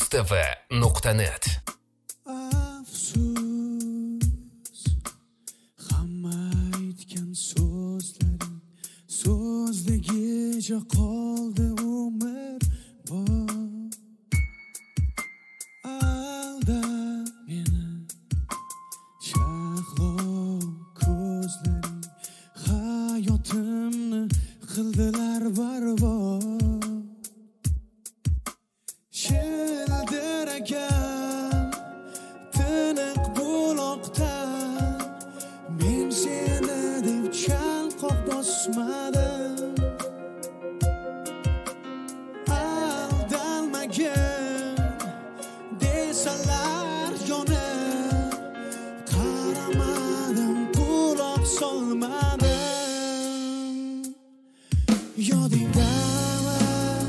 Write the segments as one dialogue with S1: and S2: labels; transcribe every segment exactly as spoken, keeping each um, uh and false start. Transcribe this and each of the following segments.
S1: mustafa nuqta net.
S2: Afsus, hamma aytgan so'zlaring so'zligicha qoldi umr bor. Aldab meni shahlo ko'zlaring hayotimni qildilar barbod. Shildiragan tiniq buloqdan men seni deb chalqoq bosmadim. Aldalmagin desalar yonib qaramadim, quloq solmadim. Yodingdami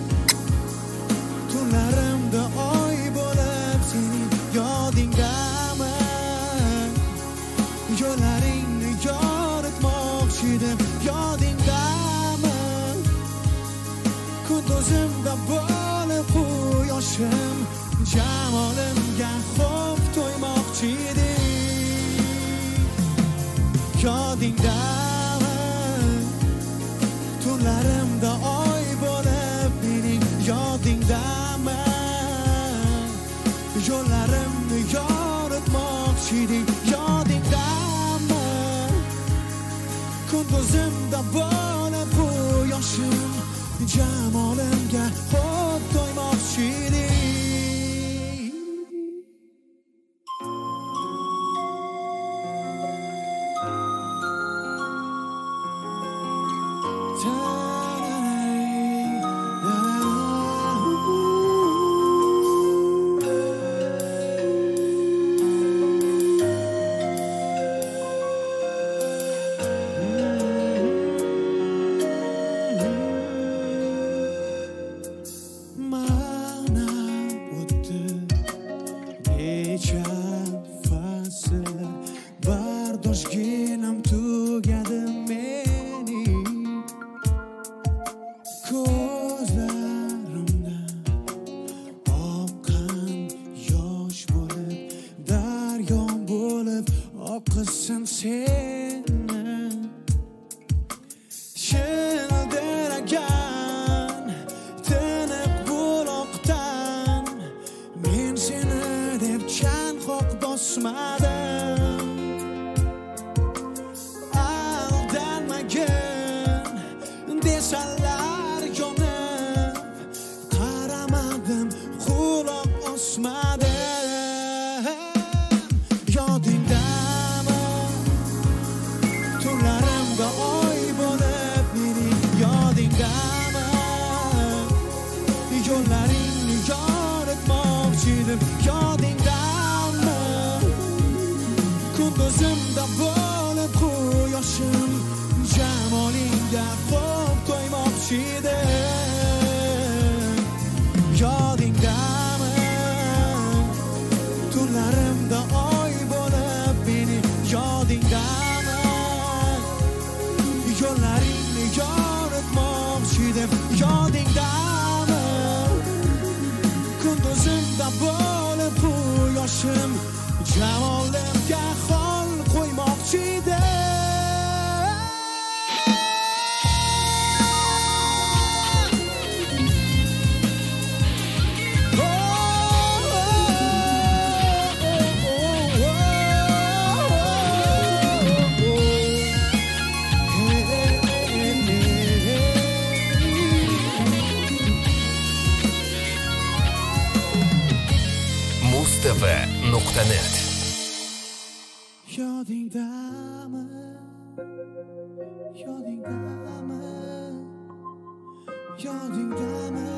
S2: tunlarimda oy bo'lib sening yodingdami yo'llaringni yoritmoqchidim. Yodingdami kunduzimda bo'lib quyoshim jamolimga xo'p to'ymoqchidim. Yodingdami tunlarimda oy bo'lib mening yodingdami yo'llarimni yoritmoqchiding. Yodingdami kunduzimda bo'lib quyoshim jamolimga xo'p to'ymoqchiding. Bardoshginam tugadi mening ko'zlarimdan oqqan yosh bo'lib daryo bo'lib oqasan seni. Shildiragan tiniq buloqdan men seni deb chalqoq bosmadim. Desalar yonib qaramadim, quloq osmadim. Yodingdami tunlarimda oy bo'lib mening yodingdami yo'llaringni yoritmoqchidim. Yodingdami kunduzimda bo'lib quyoshim jamolingga xo'p to'ymoqchidim. Yodingdami tunlarimda oy bo'lib mening yodingdami yo'llaringni yoritmoqchidim. Yodingdami kunduzimda bo'lib quyoshim jamolimga xol qo'ymoqchidim.
S1: mustafa nuqta net.
S2: Yodingdami yodingdami yodingdami